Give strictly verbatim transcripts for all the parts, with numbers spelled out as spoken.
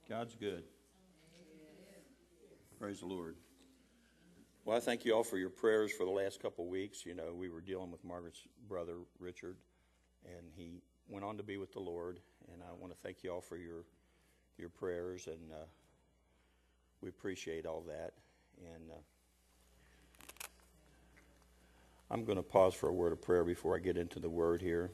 God's good. Praise the Lord. Well, I thank you all for your prayers for the last couple of weeks. You know, we were dealing with Margaret's brother, Richard, and he went on to be with the Lord. And I want to thank you all for your your prayers, and uh, we appreciate all that. And uh, I'm going to pause for a word of prayer before I get into the word here.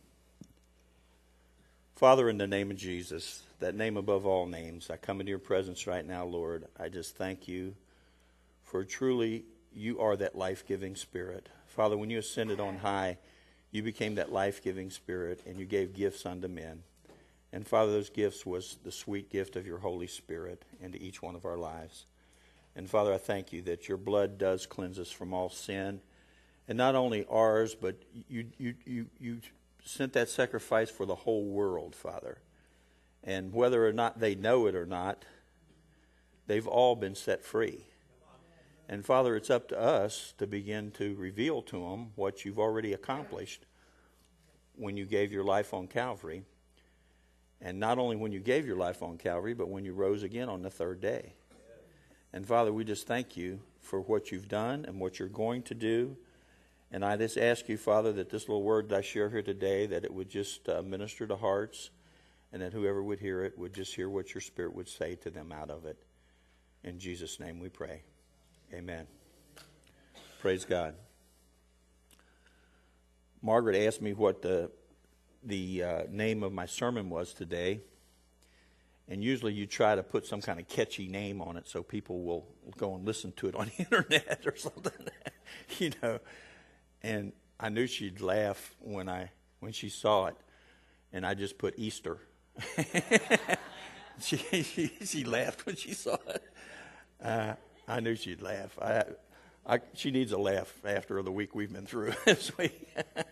Father, in the name of Jesus, that name above all names, I come into your presence right now, Lord. I just thank you for truly you are that life-giving spirit. Father, when you ascended on high, you became that life-giving spirit, and you gave gifts unto men. And Father, those gifts was the sweet gift of your Holy Spirit into each one of our lives. And Father, I thank you that your blood does cleanse us from all sin. And not only ours, but you you you you sent that sacrifice for the whole world, Father. And whether or not they know it or not, they've all been set free. And Father, it's up to us to begin to reveal to them what you've already accomplished when you gave your life on Calvary. And not only when you gave your life on Calvary, but when you rose again on the third day. And Father, we just thank you for what you've done and what you're going to do. And I just ask you, Father, that this little word that I share here today, that it would just uh, minister to hearts, and that whoever would hear it would just hear what your Spirit would say to them out of it. In Jesus' name we pray. Amen. Praise God. Margaret asked me what the, the uh, name of my sermon was today. And usually you try to put some kind of catchy name on it so people will go and listen to it on the internet or something, you know. And I knew she'd laugh when I when she saw it, and I just put Easter. she, she she laughed when she saw it. Uh, I knew she'd laugh. I, I she needs a laugh after the week we've been through this week.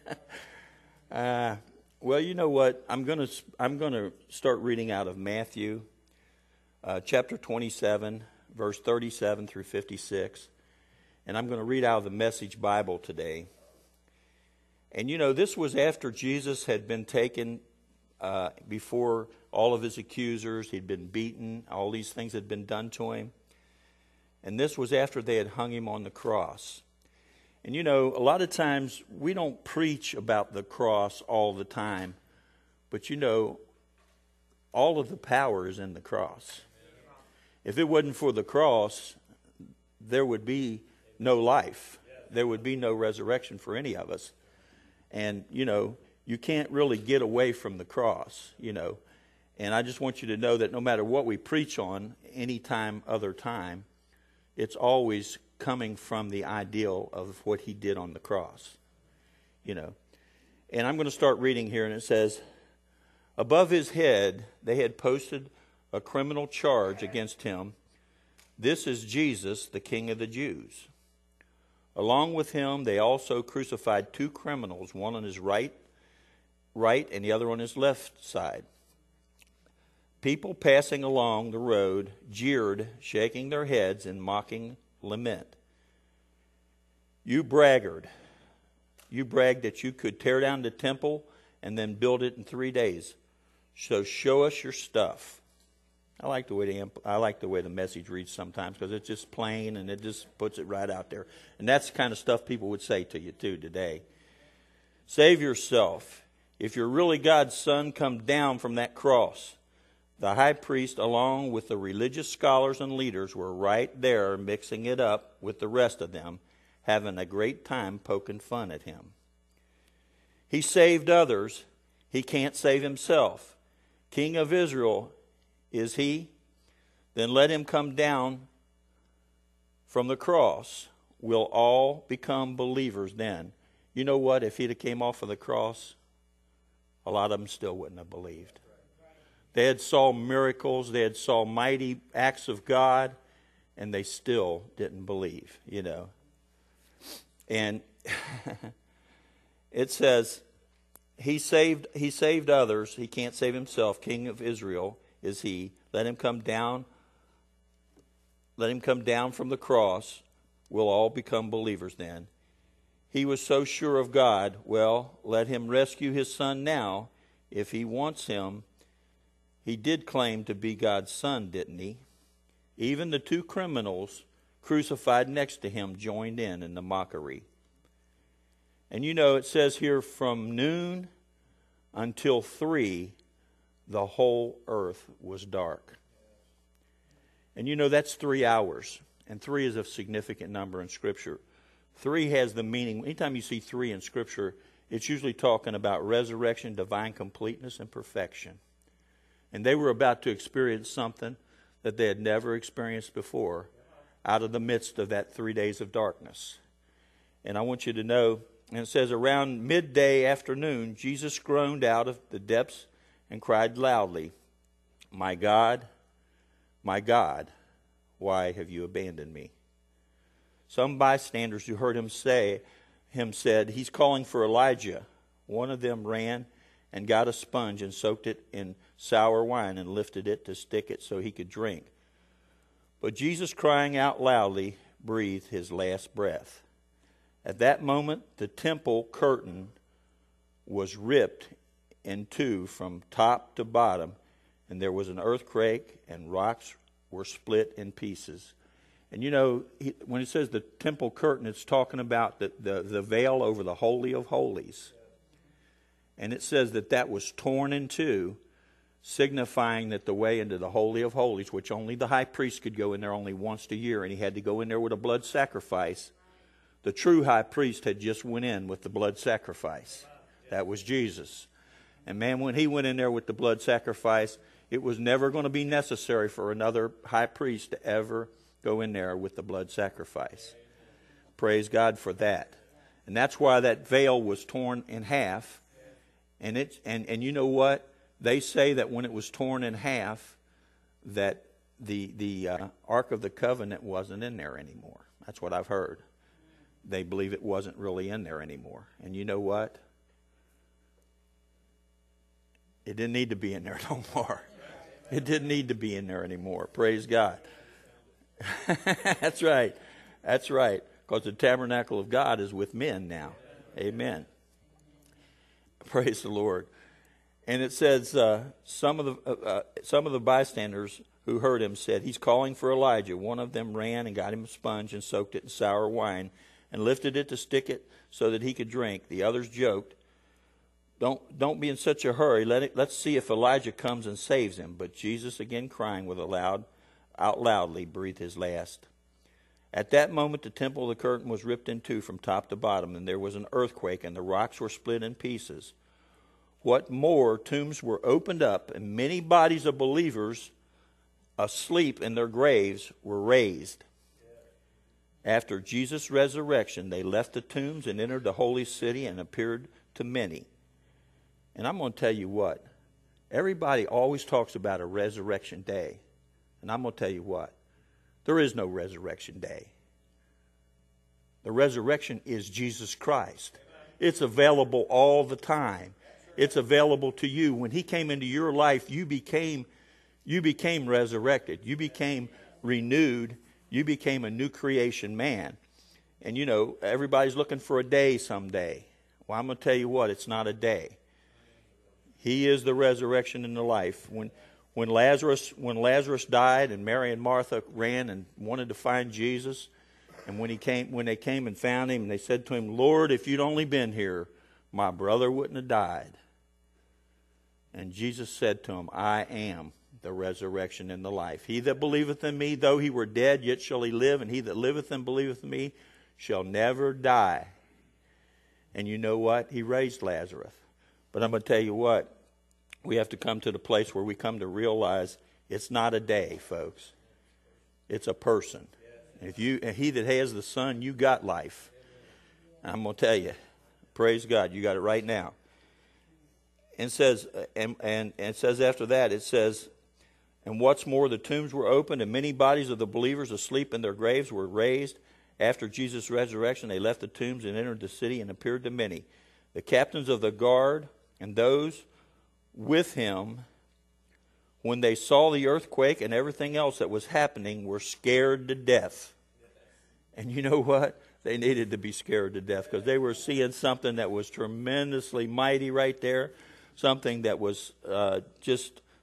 uh, well, you know what? I'm gonna I'm gonna start reading out of Matthew, uh, chapter twenty-seven, verse thirty-seven through fifty-six, and I'm going to read out of the Message Bible today. And, you know, this was after Jesus had been taken uh, before all of his accusers. He'd been beaten. All these things had been done to him. And this was after they had hung him on the cross. And, you know, a lot of times we don't preach about the cross all the time. But, you know, all of the power is in the cross. If it wasn't for the cross, there would be no life. There would be no resurrection for any of us. And, you know, you can't really get away from the cross, you know. And I just want you to know that no matter what we preach on, any time, other time, it's always coming from the ideal of what he did on the cross, you know. And I'm going to start reading here, and it says, above his head they had posted a criminal charge against him. This is Jesus, the King of the Jews. Along with him, they also crucified two criminals, one on his right, right and the other on his left side. People passing along the road jeered, shaking their heads in mocking lament. You braggart, you bragged that you could tear down the temple and then build it in three days. So show us your stuff. I like the way the I like the way the Message reads sometimes, because it's just plain and it just puts it right out there. And that's the kind of stuff people would say to you too today. Save yourself. If you're really God's son, come down from that cross. The high priest, along with the religious scholars and leaders, were right there mixing it up with the rest of them, having a great time poking fun at him. He saved others. He can't save himself. King of Israel is he? Then let him come down from the cross. We'll all become believers then. You know what? If he'd have came off of the cross, a lot of them still wouldn't have believed. They had saw miracles. They had saw mighty acts of God, and they still didn't believe, you know. And it says, he saved, he saved others. He can't save himself. King of Israel is he. Let him come down. Let him come down from the cross. We'll all become believers then. He was so sure of God. Well, let him rescue his son now. If he wants him, he did claim to be God's son, didn't he? Even the two criminals crucified next to him joined in in the mockery. And you know, it says here from noon until three, the whole earth was dark. And you know, that's three hours. And three is a significant number in Scripture. Three has the meaning, anytime you see three in Scripture, it's usually talking about resurrection, divine completeness, and perfection. And they were about to experience something that they had never experienced before out of the midst of that three days of darkness. And I want you to know, and it says around midday afternoon, Jesus groaned out of the depths and cried loudly, "My God, my God, why have you abandoned me?" Some bystanders who heard him say, him said, "He's calling for Elijah." One of them ran and got a sponge and soaked it in sour wine and lifted it to stick it so he could drink. But Jesus, crying out loudly, breathed his last breath. At that moment, the temple curtain was ripped in two from top to bottom, and there was an earthquake, and rocks were split in pieces. And you know, he, when it says the temple curtain, it's talking about the, the, the veil over the Holy of Holies. And it says that that was torn in two, signifying that the way into the Holy of Holies, which only the high priest could go in there only once a year, and he had to go in there with a blood sacrifice. The true high priest had just went in with the blood sacrifice. That was Jesus. And man, when he went in there with the blood sacrifice, it was never going to be necessary for another high priest to ever go in there with the blood sacrifice. Praise God for that. And that's why that veil was torn in half. And it and, and you know what? They say that when it was torn in half, that the the uh, Ark of the Covenant wasn't in there anymore. That's what I've heard. They believe it wasn't really in there anymore. And you know what? It didn't need to be in there no more. It didn't need to be in there anymore. Praise God. That's right. That's right. Because the tabernacle of God is with men now. Amen. Praise the Lord. And it says uh, some of the uh, uh, some of the bystanders who heard him said, "He's calling for Elijah." One of them ran and got him a sponge and soaked it in sour wine and lifted it to stick it so that he could drink. The others joked, Don't don't be in such a hurry. Let it, let's see if Elijah comes and saves him." But Jesus, again crying with a loud, out loudly, breathed his last. At that moment, the temple of the curtain was ripped in two from top to bottom, and there was an earthquake, and the rocks were split in pieces. What more, tombs were opened up, and many bodies of believers asleep in their graves were raised. After Jesus' resurrection, they left the tombs and entered the holy city and appeared to many. And I'm going to tell you what, everybody always talks about a resurrection day. And I'm going to tell you what, there is no resurrection day. The resurrection is Jesus Christ. It's available all the time. It's available to you. When he came into your life, you became, you became resurrected. You became renewed. You became a new creation man. And you know, everybody's looking for a day someday. Well, I'm going to tell you what, it's not a day. He is the resurrection and the life. When when Lazarus when Lazarus died and Mary and Martha ran and wanted to find Jesus, and when he came when they came and found him, and they said to him, "Lord, if you'd only been here, my brother wouldn't have died." And Jesus said to him, "I am the resurrection and the life. He that believeth in me, though he were dead, yet shall he live, and he that liveth and believeth in me shall never die." And you know what? He raised Lazarus. But I'm going to tell you what, we have to come to the place where we come to realize it's not a day, folks. It's a person. If you, and he that has the Son, you got life. I'm going to tell you, praise God, you got it right now. And it says, and, and, and it says after that, it says, "And what's more, the tombs were opened, and many bodies of the believers asleep in their graves were raised. After Jesus' resurrection, they left the tombs and entered the city and appeared to many. The captains of the guard and those with him, when they saw the earthquake and everything else that was happening, were scared to death." And you know what? They needed to be scared to death because they were seeing something that was tremendously mighty right there, something that was uh, just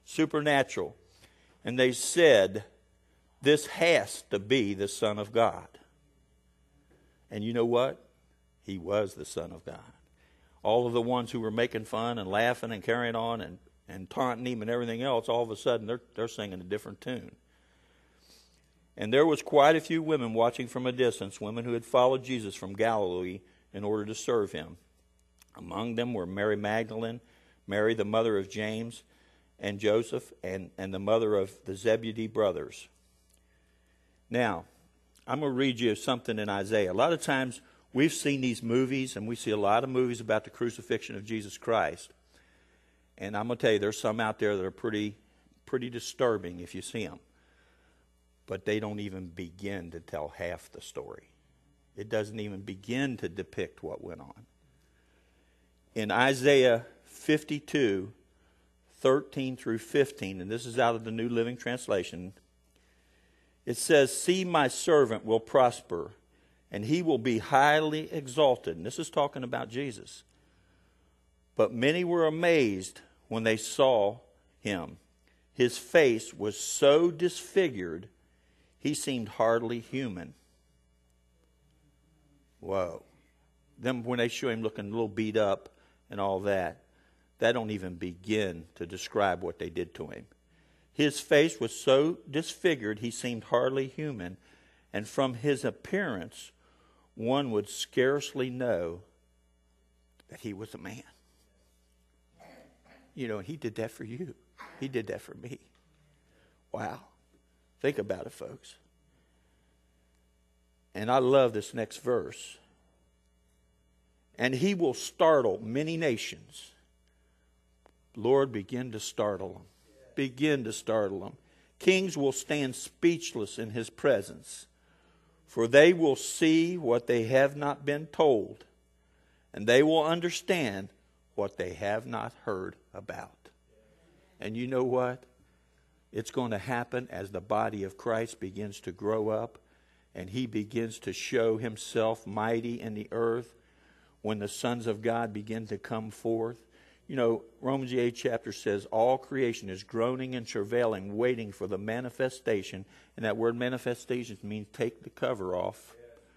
Supernatural. And they said, this has to be the Son of God. And you know what? He was the Son of God. All of the ones who were making fun and laughing and carrying on and, and taunting him and everything else, all of a sudden they're, they're singing a different tune. And there was quite a few women watching from a distance, women who had followed Jesus from Galilee in order to serve him. Among them were Mary Magdalene, Mary the mother of James and Joseph, and, and the mother of the Zebedee brothers. Now, I'm going to read you something in Isaiah. A lot of times we've seen these movies, and we see a lot of movies about the crucifixion of Jesus Christ. And I'm going to tell you, there's some out there that are pretty, pretty disturbing if you see them. But they don't even begin to tell half the story. It doesn't even begin to depict what went on. In Isaiah fifty-two, thirteen through fifteen, and this is out of the New Living Translation, it says, see, my servant will prosper, and he will be highly exalted. And this is talking about Jesus. But many were amazed when they saw him. His face was so disfigured, he seemed hardly human. Whoa. Then when they show him looking a little beat up and all that, that don't even begin to describe what they did to him. His face was so disfigured, he seemed hardly human. And from his appearance, one would scarcely know that he was a man. You know, he did that for you. He did that for me. Wow. Think about it, folks. And I love this next verse. And he will startle many nations. Lord, begin to startle them. Begin to startle them. Kings will stand speechless in his presence, for they will see what they have not been told, and they will understand what they have not heard about. And you know what? It's going to happen as the body of Christ begins to grow up, and he begins to show himself mighty in the earth. When the sons of God begin to come forth, you know, Romans the eighth chapter says, all creation is groaning and travailing, waiting for the manifestation. And that word manifestation means take the cover off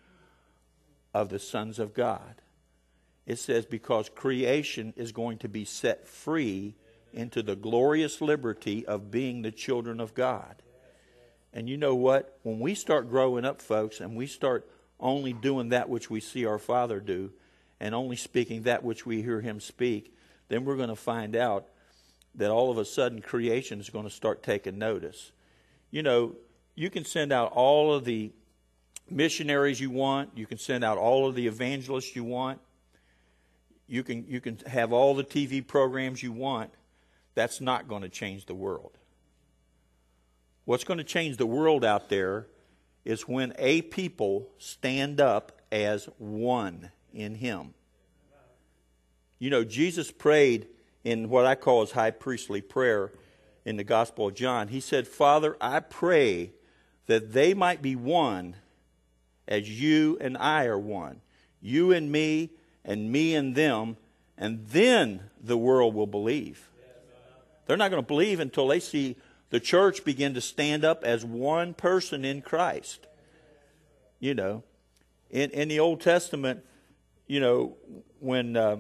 of the sons of God. It says because creation is going to be set free into the glorious liberty of being the children of God. And you know what? When we start growing up, folks, and we start only doing that which we see our Father do, and only speaking that which we hear him speak, then we're going to find out that all of a sudden creation is going to start taking notice. You know, you can send out all of the missionaries you want. You can send out all of the evangelists you want. You can, you can have all the T V programs you want. That's not going to change the world. What's going to change the world out there is when a people stand up as one in him. You know, Jesus prayed in what I call his high priestly prayer in the Gospel of John. He said, Father, I pray that they might be one as you and I are one. You and me and me and them, and then the world will believe. They're not going to believe until they see the church begin to stand up as one person in Christ. You know, in, in the Old Testament, you know, when... Uh,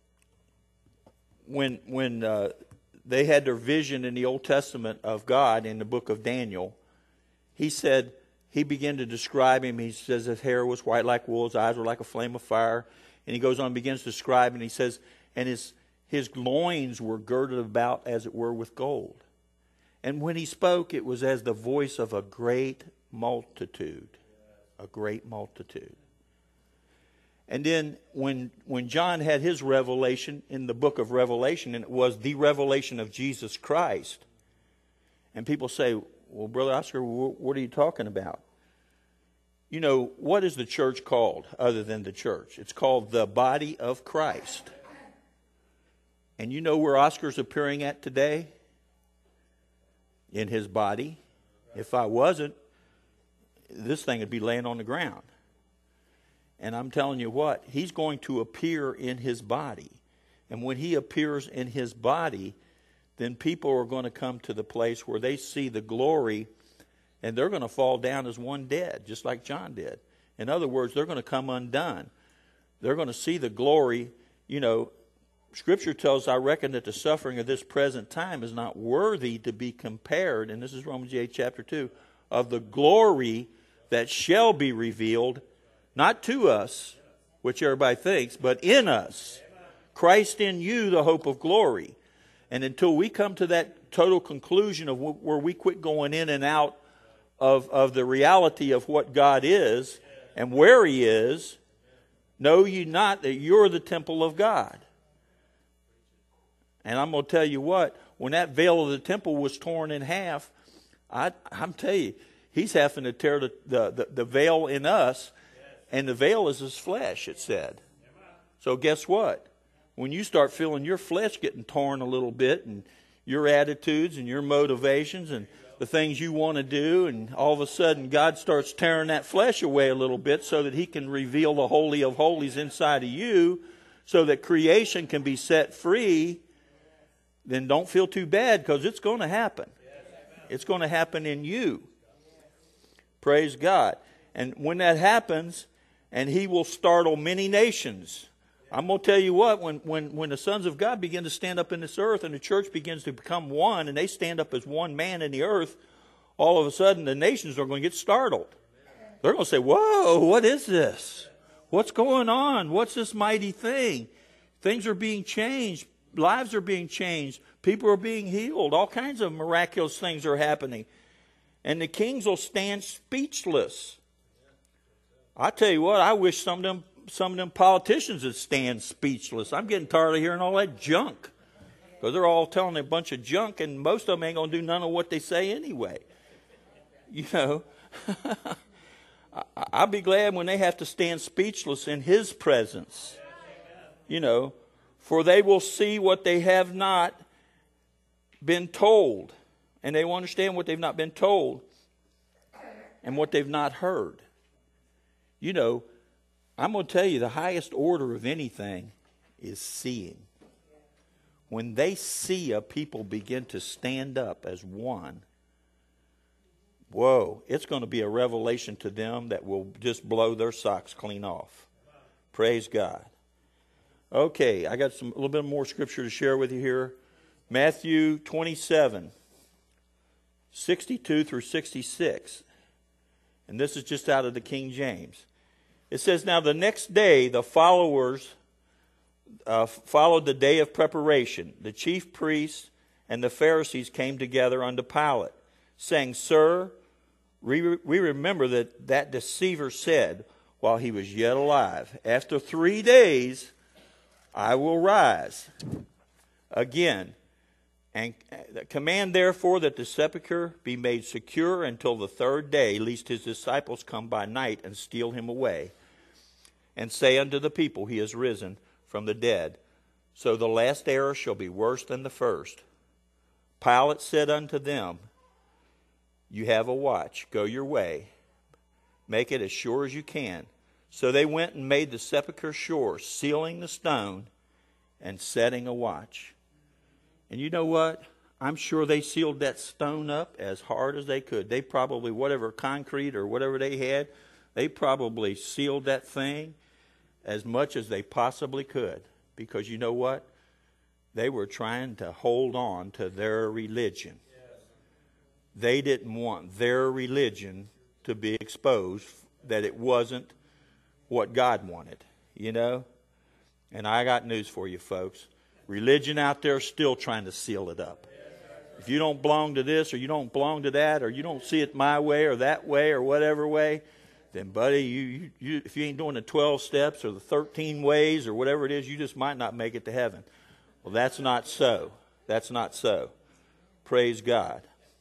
When when uh, they had their vision in the Old Testament of God in the book of Daniel, he said, he began to describe him. He says his hair was white like wool, his eyes were like a flame of fire. And he goes on and begins to describe, and he says, and his, his loins were girded about, as it were, with gold. And when he spoke, it was as the voice of a great multitude. A great multitude. And then when when John had his revelation in the book of Revelation, and it was the revelation of Jesus Christ, and people say, well, Brother Oscar, what are you talking about? You know, what is the church called other than the church? It's called the body of Christ. And you know where Oscar's appearing at today? In his body. If I wasn't, this thing would be laying on the ground. And I'm telling you what, he's going to appear in his body. And when he appears in his body, then people are going to come to the place where they see the glory, and they're going to fall down as one dead, just like John did. In other words, they're going to come undone. They're going to see the glory. You know, Scripture tells, I reckon that the suffering of this present time is not worthy to be compared, and this is Romans eight, chapter two, of the glory that shall be revealed, not to us, which everybody thinks, but in us. Christ in you, the hope of glory. And until we come to that total conclusion of where we quit going in and out of, of the reality of what God is and where He is, know ye not that you're the temple of God. And I'm going to tell you what, when that veil of the temple was torn in half, I, I'm telling you, He's having to tear the, the, the, the veil in us, and the veil is His flesh, it said. So guess what? When you start feeling your flesh getting torn a little bit, and your attitudes and your motivations and the things you want to do, and all of a sudden God starts tearing that flesh away a little bit so that He can reveal the Holy of Holies inside of you, so that creation can be set free, then don't feel too bad, because it's going to happen. It's going to happen in you. Praise God. And when that happens, and He will startle many nations. I'm going to tell you what, when, when, when the sons of God begin to stand up in this earth, and the church begins to become one, and they stand up as one man in the earth, all of a sudden the nations are going to get startled. They're going to say, whoa, what is this? What's going on? What's this mighty thing? Things are being changed. Lives are being changed. People are being healed. All kinds of miraculous things are happening. And the kings will stand speechless. I tell you what, I wish some of them some of them politicians would stand speechless. I'm getting tired of hearing all that junk, because they're all telling a bunch of junk, and most of them ain't going to do none of what they say anyway. You know, I'll be glad when they have to stand speechless in His presence. You know, for they will see what they have not been told, and they will understand what they've not been told and what they've not heard. You know, I'm going to tell you, the highest order of anything is seeing. When they see a people begin to stand up as one, whoa, it's going to be a revelation to them that will just blow their socks clean off. Praise God. Okay, I got some a little bit more scripture to share with you here. Matthew twenty-seven, sixty-two through sixty-six. And this is just out of the King James. It says, now the next day the followers uh, followed the day of preparation. The chief priests and the Pharisees came together unto Pilate, saying, Sir, we, we remember that that deceiver said, while he was yet alive, after three days I will rise again. And command therefore that the sepulchre be made secure until the third day, lest his disciples come by night and steal him away, and say unto the people, He is risen from the dead. So the last error shall be worse than the first. Pilate said unto them, You have a watch, go your way, make it as sure as you can. So they went and made the sepulchre sure, sealing the stone and setting a watch. And you know what? I'm sure they sealed that stone up as hard as they could. They probably, whatever concrete or whatever they had, they probably sealed that thing as much as they possibly could. Because you know what? They were trying to hold on to their religion. They didn't want their religion to be exposed, that it wasn't what God wanted, you know? And I got news for you, folks. Religion out there is still trying to seal it up. If you don't belong to this, or you don't belong to that, or you don't see it my way or that way or whatever way, then buddy, you, you, you if you ain't doing the twelve steps or the thirteen ways or whatever it is, you just might not make it to heaven. Well, that's not so. That's not so. Praise God.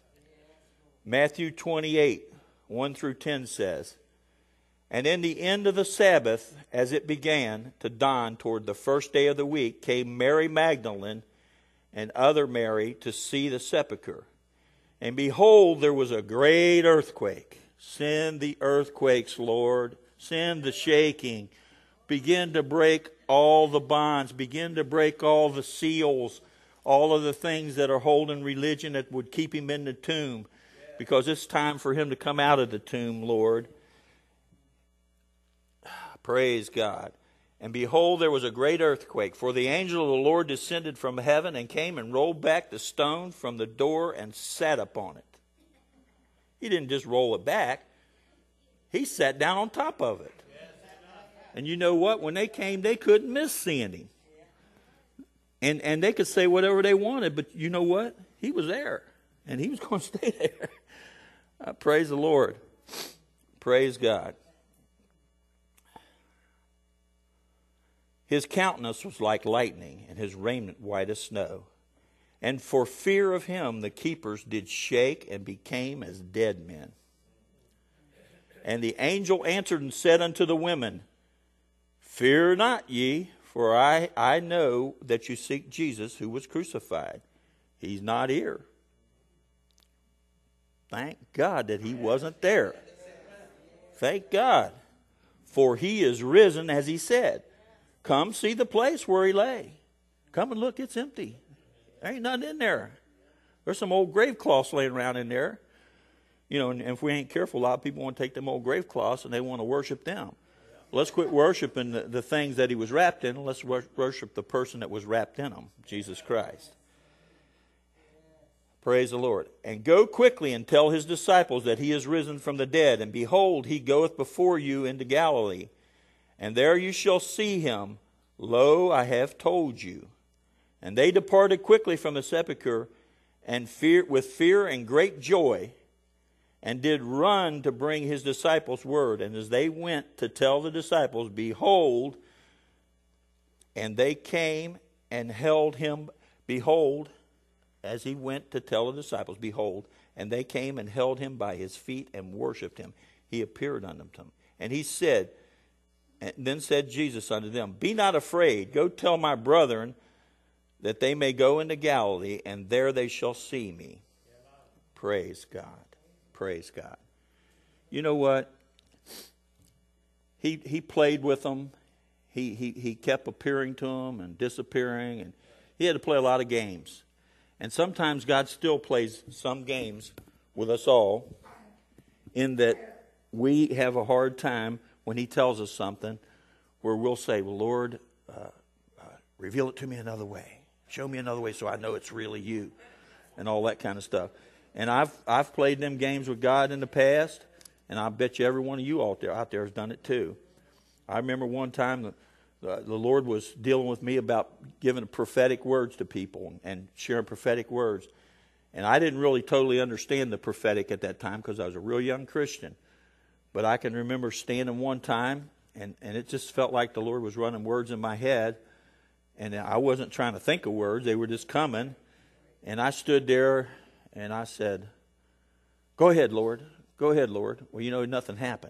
Matthew twenty-eight, one through ten says, And in the end of the Sabbath, as it began to dawn toward the first day of the week, came Mary Magdalene and other Mary to see the sepulchre. And behold, there was a great earthquake. Send the earthquakes, Lord. Send the shaking. Begin to break all the bonds. Begin to break all the seals. all of the things that are holding religion that would keep him in the tomb. Because it's time for him to come out of the tomb, Lord. Praise God. And behold, there was a great earthquake, for the angel of the Lord descended from heaven and came and rolled back the stone from the door and sat upon it. He didn't just roll it back. He sat down on top of it. And you know what? When they came, they couldn't miss seeing him. And, and they could say whatever they wanted, but you know what? He was there. And he was going to stay there. Uh, praise the Lord. Praise God. His countenance was like lightning, and his raiment white as snow. And for fear of him, the keepers did shake and became as dead men. And the angel answered and said unto the women, Fear not ye, for I, I know that you seek Jesus who was crucified. He's not here. Thank God that he wasn't there. Thank God. For he is risen, as he said. Come see the place where he lay. Come and look, it's empty. There ain't nothing in there. There's some old grave cloths laying around in there. You know, and if we ain't careful, a lot of people want to take them old grave cloths and they want to worship them. Let's quit worshiping the, the things that he was wrapped in. Let's worship the person that was wrapped in them, Jesus Christ. Praise the Lord. And go quickly and tell his disciples that he is risen from the dead. And behold, he goeth before you into Galilee. And there you shall see him. Lo, I have told you. And they departed quickly from the sepulchre, and fear, with fear and great joy, and did run to bring his disciples word. And as they went to tell the disciples, behold, and they came and held him, behold, as he went to tell the disciples, behold, and they came and held him by his feet and worshipped him. He appeared unto them. And he said, and then said Jesus unto them, Be not afraid, go tell my brethren that they may go into Galilee, and there they shall see me. Praise God. Praise God. You know what? He he played with them. He, he, he kept appearing to them and disappearing. And he had to play a lot of games. And sometimes God still plays some games with us all, in that we have a hard time when he tells us something where we'll say, well, Lord, uh, uh, reveal it to me another way. Show me another way so I know it's really you, and all that kind of stuff. And I've I've played them games with God in the past, and I bet you every one of you out there, out there has done it too. I remember one time the, the, the Lord was dealing with me about giving prophetic words to people and sharing prophetic words. And I didn't really totally understand the prophetic at that time because I was a real young Christian. But I can remember standing one time, and, and it just felt like the Lord was running words in my head. And I wasn't trying to think of words. They were just coming. And I stood there, and I said, Go ahead, Lord. Go ahead, Lord. Well, you know, nothing happened.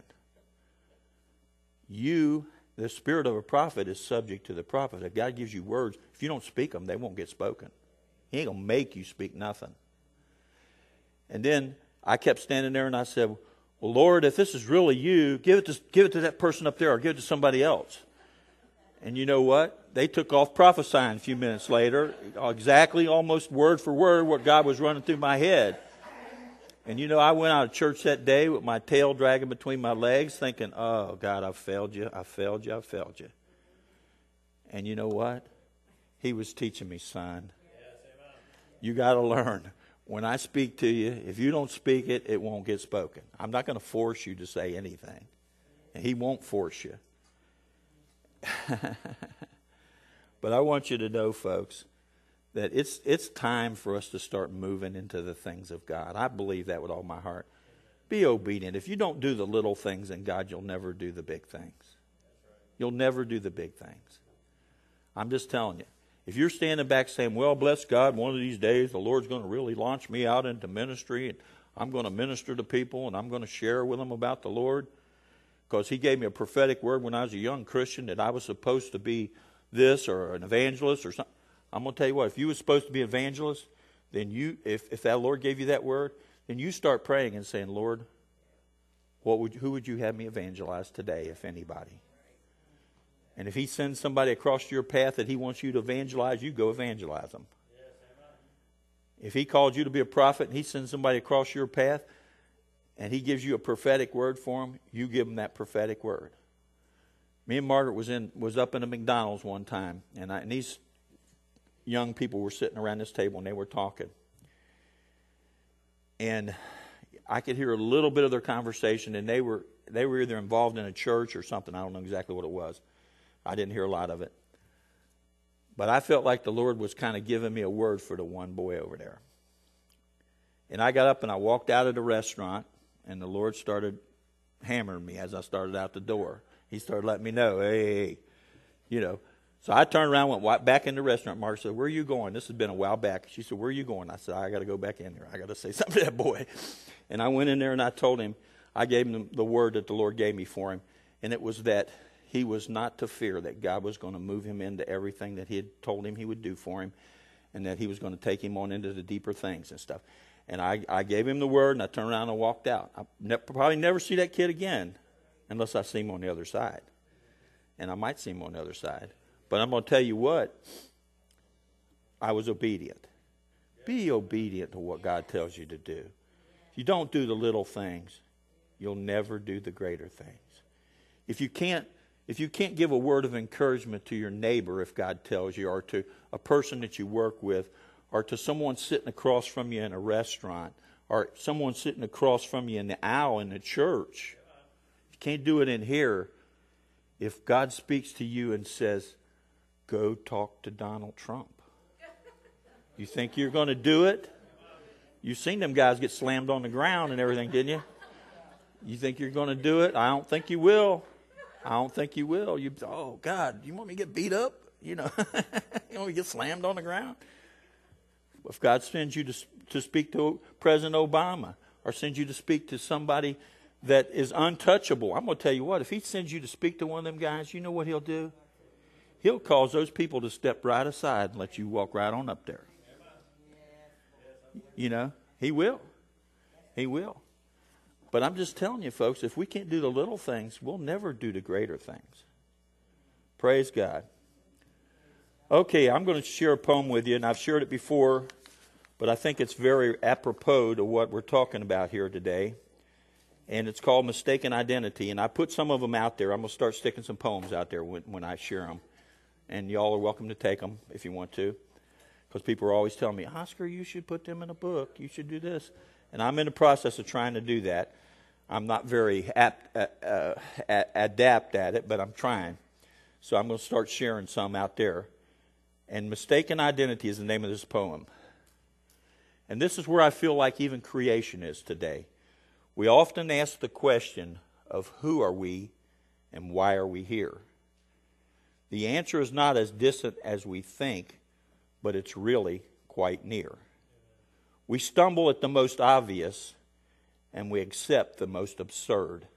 You, the spirit of a prophet is subject to the prophet. If God gives you words, if you don't speak them, they won't get spoken. He ain't going to make you speak nothing. And then I kept standing there, and I said, Well, Lord, if this is really you, give it to give it to that person up there, or give it to somebody else. And you know what? They took off prophesying a few minutes later, exactly almost word for word what God was running through my head. And you know, I went out of church that day with my tail dragging between my legs, thinking, oh, God, I failed you, I failed you, I failed you. And you know what? He was teaching me, son, you got to learn. When I speak to you, if you don't speak it, it won't get spoken. I'm not going to force you to say anything. And he won't force you. But I want you to know, folks, that it's it's time for us to start moving into the things of God. I believe that with all my heart. Be obedient. If you don't do the little things in God, you'll never do the big things. You'll never do the big things. I'm just telling you. If you're standing back saying, well, bless God, one of these days the Lord's going to really launch me out into ministry, and I'm going to minister to people, and I'm going to share with them about the Lord, because he gave me a prophetic word when I was a young Christian that I was supposed to be this or an evangelist or something. I'm going to tell you what, if you were supposed to be an evangelist, then you, if, if that Lord gave you that word, then you start praying and saying, Lord, what would who would you have me evangelize today, if anybody? And if he sends somebody across your path that he wants you to evangelize, you go evangelize them. If he called you to be a prophet and he sends somebody across your path and he gives you a prophetic word for him, you give him that prophetic word. Me and Margaret was in was up in a McDonald's one time, and, I, and these young people were sitting around this table and they were talking. And I could hear a little bit of their conversation, and they were they were either involved in a church or something. I don't know exactly what it was. I didn't hear a lot of it. But I felt like the Lord was kind of giving me a word for the one boy over there. And I got up and I walked out of the restaurant, and the Lord started hammering me as I started out the door. He started letting me know, hey, you know. So I turned around, went back in the restaurant. Mark said, where are you going? This has been a while back. She said, where are you going? I said, I got to go back in there. I got to say something to that boy. And I went in there and I told him, I gave him the word that the Lord gave me for him. And it was that he was not to fear, that God was going to move him into everything that he had told him he would do for him, and that he was going to take him on into the deeper things and stuff. And I, I gave him the word, and I turned around and walked out. I'll ne- probably never see that kid again unless I see him on the other side. And I might see him on the other side. But I'm going to tell you what, I was obedient. Be obedient to what God tells you to do. If you don't do the little things, you'll never do the greater things. If you can't, if you can't give a word of encouragement to your neighbor, if God tells you, or to a person that you work with, or to someone sitting across from you in a restaurant, or someone sitting across from you in the aisle in the church, you can't do it in here. If God speaks to you and says, go talk to Donald Trump, you think you're going to do it? You've seen them guys get slammed on the ground and everything, didn't you? You think you're going to do it? I don't think you will. I don't think you will. You, oh, God, you want me to get beat up? You know, you want me to get slammed on the ground? If God sends you to, to speak to President Obama, or sends you to speak to somebody that is untouchable, I'm going to tell you what, if he sends you to speak to one of them guys, you know what he'll do? He'll cause those people to step right aside and let you walk right on up there. You know, he will. He will. But I'm just telling you, folks, if we can't do the little things, we'll never do the greater things. Praise God. Okay, I'm going to share a poem with you, and I've shared it before, but I think it's very apropos to what we're talking about here today. And it's called Mistaken Identity. And I put some of them out there. I'm going to start sticking some poems out there when, when I share them. And y'all are welcome to take them if you want to. Because people are always telling me, Oscar, you should put them in a book. You should do this. And I'm in the process of trying to do that. I'm not very apt, uh, uh, adept at it, but I'm trying. So I'm going to start sharing some out there. And Mistaken Identity is the name of this poem. And this is where I feel like even creation is today. We often ask the question of who are we and why are we here? The answer is not as distant as we think, but it's really quite near. We stumble at the most obvious, and we accept the most absurd.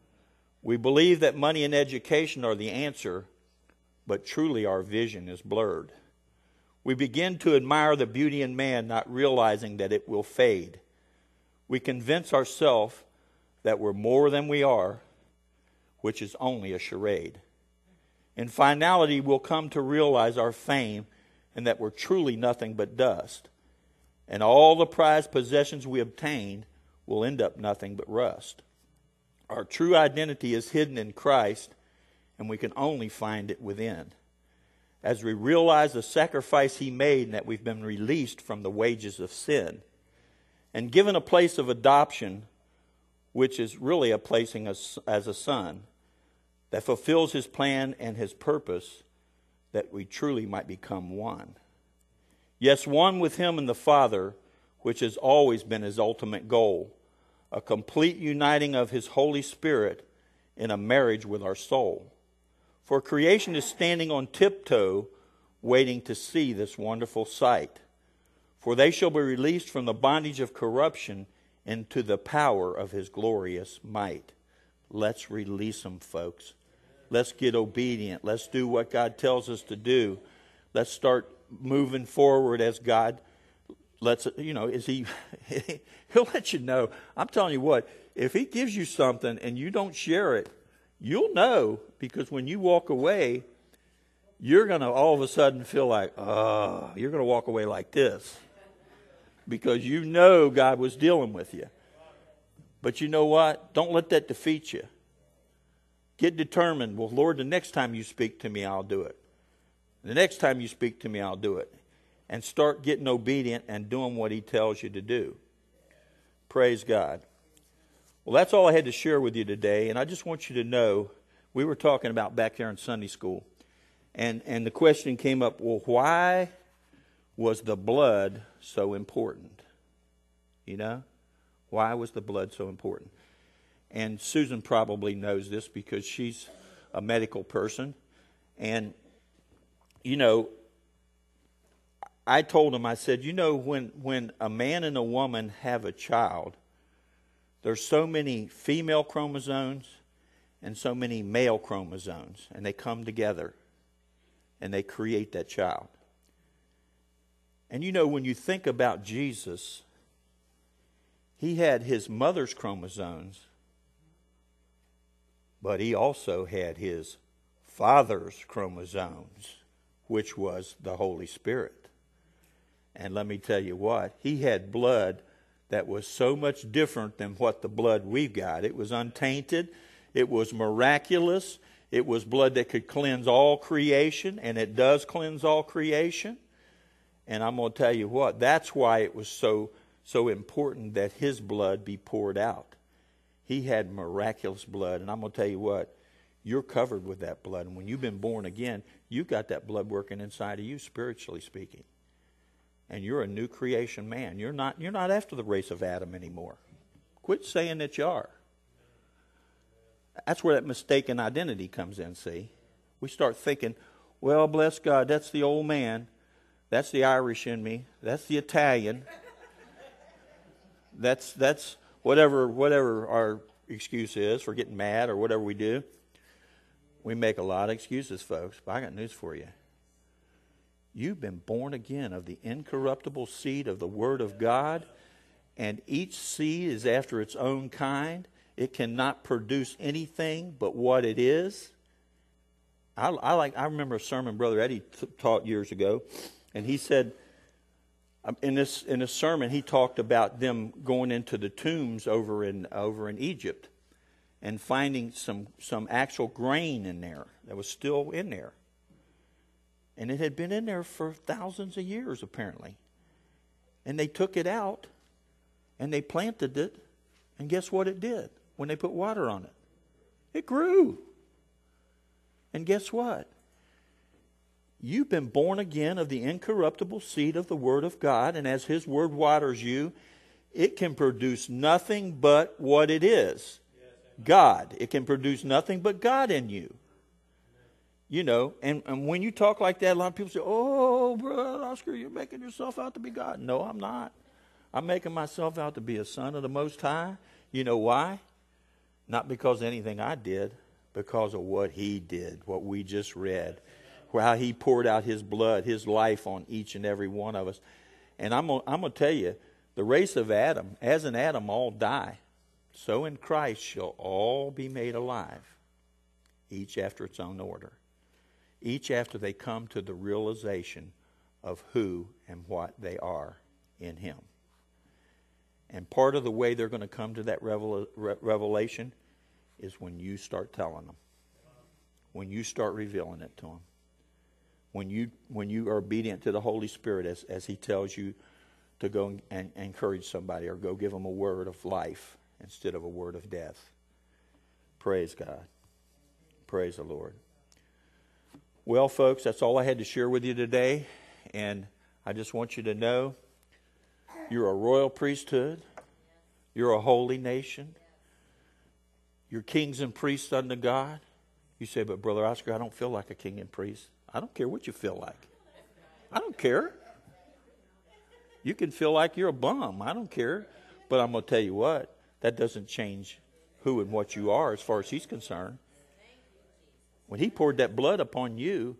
We believe that money and education are the answer, but truly our vision is blurred. We begin to admire the beauty in man, not realizing that it will fade. We convince ourselves that we're more than we are, which is only a charade. In finality, we'll come to realize our fame and that we're truly nothing but dust. And all the prized possessions we obtain will end up nothing but rust. Our true identity is hidden in Christ, and we can only find it within. As we realize the sacrifice He made and that we've been released from the wages of sin and given a place of adoption, which is really a placing us as a son that fulfills His plan and His purpose, that we truly might become one. Yes, one with Him and the Father, which has always been His ultimate goal, a complete uniting of His Holy Spirit in a marriage with our soul. For creation is standing on tiptoe, waiting to see this wonderful sight. For they shall be released from the bondage of corruption into the power of His glorious might. Let's release them, folks. Let's get obedient. Let's do what God tells us to do. Let's start moving forward as God lets it, you know, is He, He'll let you know. I'm telling you what, if He gives you something and you don't share it, you'll know, because when you walk away, you're going to all of a sudden feel like, oh, you're going to walk away like this. because you know God was dealing with you. But you know what? Don't let that defeat you. Get determined. Well, Lord, the next time you speak to me, I'll do it. The next time you speak to me, I'll do it. And start getting obedient and doing what he tells you to do. Praise God. Well, that's all I had to share with you today. And I just want you to know, we were talking about back there in Sunday school. And, and the question came up, well, why was the blood so important? You know? Why was the blood so important? And Susan probably knows this because she's a medical person. And, you know, I told him, I said, you know, when, when a man and a woman have a child, there's so many female chromosomes and so many male chromosomes, and they come together and they create that child. And you know, when you think about Jesus, he had his mother's chromosomes, but he also had his father's chromosomes, which was the Holy Spirit. And let me tell you what, he had blood that was so much different than what the blood we've got. It was untainted. It was miraculous. It was blood that could cleanse all creation, and it does cleanse all creation. And I'm going to tell you what, that's why it was so, so important that his blood be poured out. He had miraculous blood, and I'm going to tell you what, you're covered with that blood. And when you've been born again, you've got that blood working inside of you, spiritually speaking. And you're a new creation man. You're not, you're not after the race of Adam anymore. Quit saying that you are. That's where that mistaken identity comes in, see? We start thinking, well, bless God, that's the old man. That's the Irish in me. That's the Italian. That's that's whatever whatever our excuse is for getting mad or whatever we do. We make a lot of excuses, folks, but I got news for you. You've been born again of the incorruptible seed of the Word of God, and each seed is after its own kind. It cannot produce anything but what it is. I, I like. I remember a sermon Brother Eddie t- taught years ago, and he said in this in a sermon he talked about them going into the tombs over in over in Egypt and finding some some actual grain in there that was still in there. And it had been in there for thousands of years, apparently. And they took it out, and they planted it, and guess what it did when they put water on it? It grew. And guess what? You've been born again of the incorruptible seed of the Word of God, and as His Word waters you, it can produce nothing but what it is. God. It can produce nothing but God in you. You know, and, and when you talk like that, a lot of people say, oh, Brother Oscar, you're making yourself out to be God. No, I'm not. I'm making myself out to be a son of the Most High. You know why? Not because of anything I did, because of what He did, what we just read, how He poured out His blood, His life on each and every one of us. And I'm, I'm going to tell you, the race of Adam, as in Adam all die, so in Christ shall all be made alive, each after its own order. Each after they come to the realization of who and what they are in Him. And part of the way they're going to come to that revel- re- revelation is when you start telling them. When you start revealing it to them. When you when you are obedient to the Holy Spirit as, as He tells you to go and, and encourage somebody or go give them a word of life instead of a word of death. Praise God. Praise the Lord. Well, folks, that's all I had to share with you today. And I just want you to know you're a royal priesthood. You're a holy nation. You're kings and priests unto God. You say, but Brother Oscar, I don't feel like a king and priest. I don't care what you feel like. I don't care. You can feel like you're a bum. I don't care. But I'm going to tell you what, that doesn't change who and what you are as far as He's concerned. When He poured that blood upon you,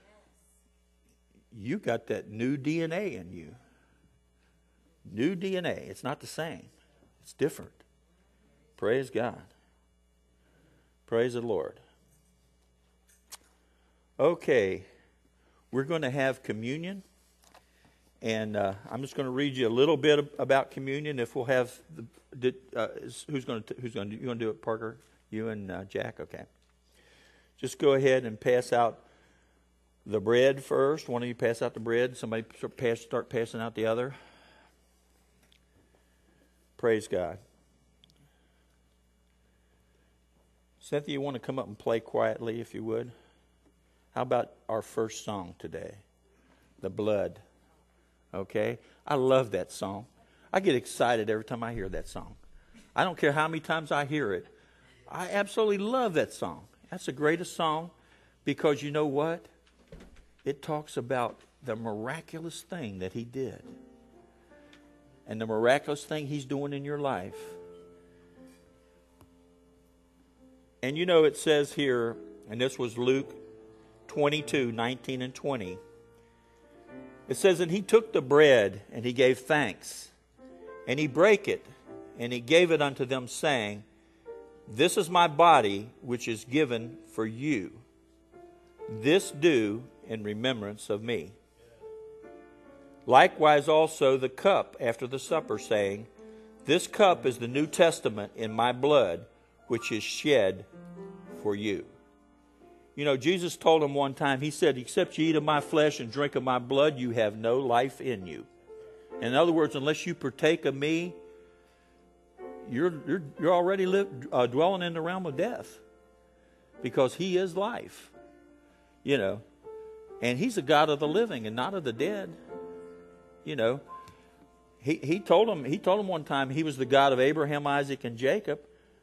you got that new D N A in you. New D N A. It's not the same. It's different. Praise God. Praise the Lord. Okay. We're going to have communion. And uh, I'm just going to read you a little bit about communion. If we'll have the, did, uh, who's going to who's going to you going to do it, Parker? You and uh, Jack, okay. Just go ahead and pass out the bread first. One of you pass out the bread. Somebody start, pass, start passing out the other. Praise God. Cynthia, you want to come up and play quietly, if you would? How about our first song today? The Blood. Okay? I love that song. I get excited every time I hear that song. I don't care how many times I hear it. I absolutely love that song. That's the greatest song because you know what? It talks about the miraculous thing that he did. And the miraculous thing he's doing in your life. And you know it says here, and this was Luke twenty-two, nineteen and twenty. It says, and he took the bread, and he gave thanks. And he brake it, and he gave it unto them, saying, this is my body, which is given for you. This do in remembrance of me. Likewise also the cup after the supper, saying, this cup is the New Testament in my blood, which is shed for you. You know, Jesus told him one time, he said, except you eat of my flesh and drink of my blood, you have no life in you. In other words, unless you partake of me, you're you're, you're already live, uh, dwelling in the realm of death. Because he is life. You know, and he's a God of the living and not of the dead. You know, he, he told him, he told him one time he was the God of Abraham, Isaac, and Jacob.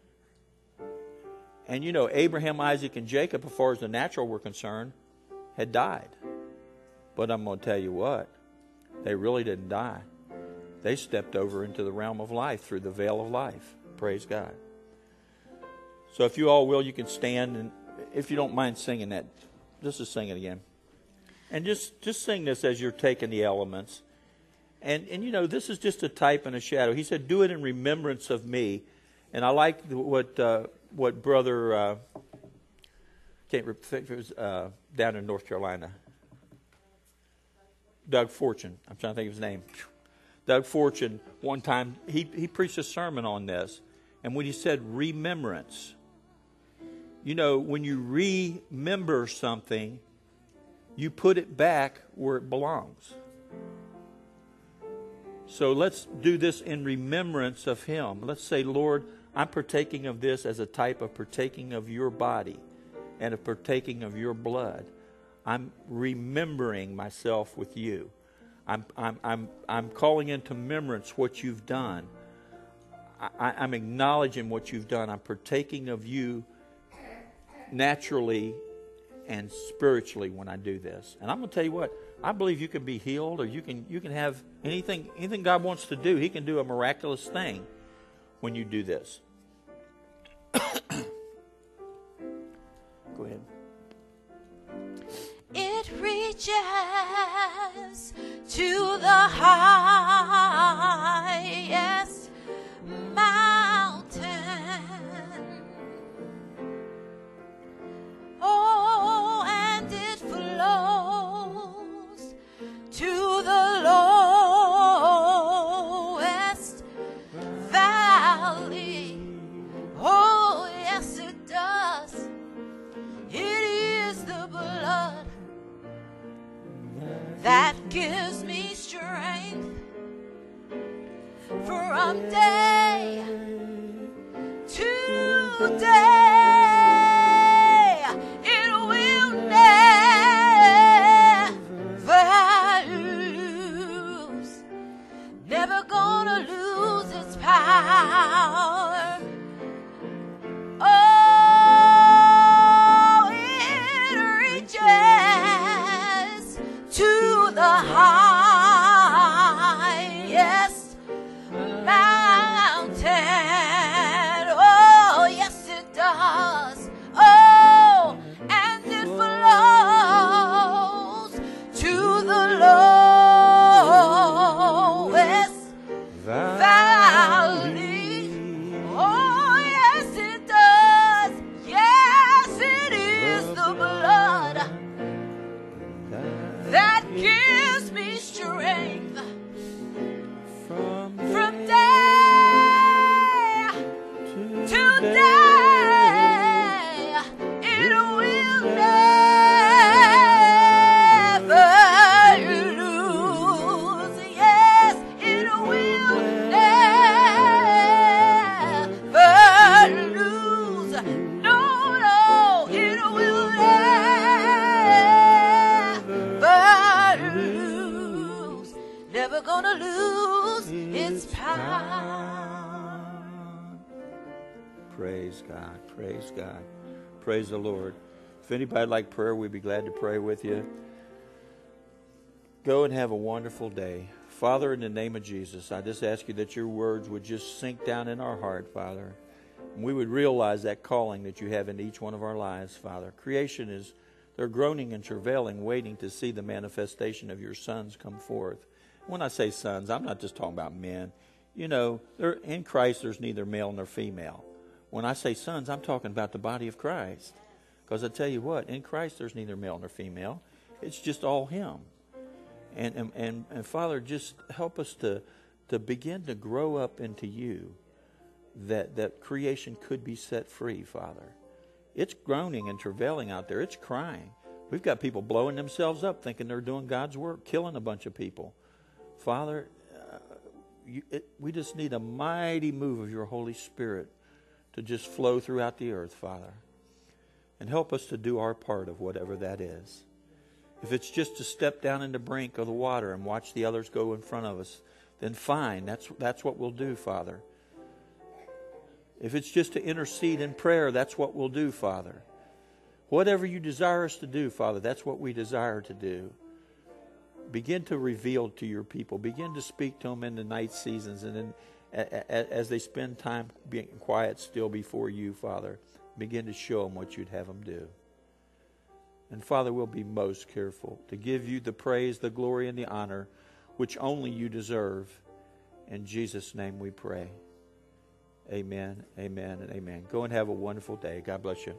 And you know, Abraham, Isaac, and Jacob, as far as the natural were concerned, had died. But I'm going to tell you what, they really didn't die. They stepped over into the realm of life through the veil of life. Praise God. So if you all will, you can stand, and if you don't mind singing that, just to sing it again. And just, just sing this as you're taking the elements. And, and you know, this is just a type and a shadow. He said, do it in remembrance of me. And I like what uh, what Brother, uh, can't remember, it was uh, down in North Carolina, Doug Fortune, I'm trying to think of his name. Doug Fortune, one time, he, he preached a sermon on this. And when he said remembrance, you know, when you remember something, you put it back where it belongs. So let's do this in remembrance of him. Let's say, Lord, I'm partaking of this as a type of partaking of your body and of partaking of your blood. I'm remembering myself with you. I'm, I'm, I'm, I'm calling into remembrance what you've done. I, I'm acknowledging what you've done. I'm partaking of you naturally and spiritually when I do this. And I'm going to tell you what, I believe you can be healed, or you can you can have anything anything God wants to do. He can do a miraculous thing when you do this. Go ahead. It reaches to the highest mountain. Oh, and it flows to the lowest valley. Oh, yes, it does. It is the blood that gives me strength from day to day. It will never lose, never gonna lose its power. Oh, it reaches to the highest mountain. Oh, yes, it does. Praise God. Praise God. Praise the Lord. If anybody would like prayer, we'd be glad to pray with you. Go and have a wonderful day. Father, in the name of Jesus, I just ask you that your words would just sink down in our heart, Father. And we would realize that calling that you have in each one of our lives, Father. Creation is, they're groaning and travailing, waiting to see the manifestation of your sons come forth. When I say sons, I'm not just talking about men. You know, in Christ there's neither male nor female. When I say sons, I'm talking about the body of Christ. Because I tell you what, in Christ there's neither male nor female. It's just all him. And, and, and, and Father, just help us to, to begin to grow up into you, that, that creation could be set free, Father. It's groaning and travailing out there. It's crying. We've got people blowing themselves up thinking they're doing God's work, killing a bunch of people. Father, uh, you, it, we just need a mighty move of your Holy Spirit to just flow throughout the earth, Father. And help us to do our part of whatever that is. If it's just to step down in the brink of the water and watch the others go in front of us, then fine. That's, that's what we'll do, Father. If it's just to intercede in prayer, that's what we'll do, Father. Whatever you desire us to do, Father, that's what we desire to do. Begin to reveal to your people. Begin to speak to them in the night seasons and in, a, a, as they spend time being quiet still before you, Father. Begin to show them what you'd have them do. And Father, we'll be most careful to give you the praise, the glory, and the honor which only you deserve. In Jesus' name we pray. Amen, amen, and amen. Go and have a wonderful day. God bless you.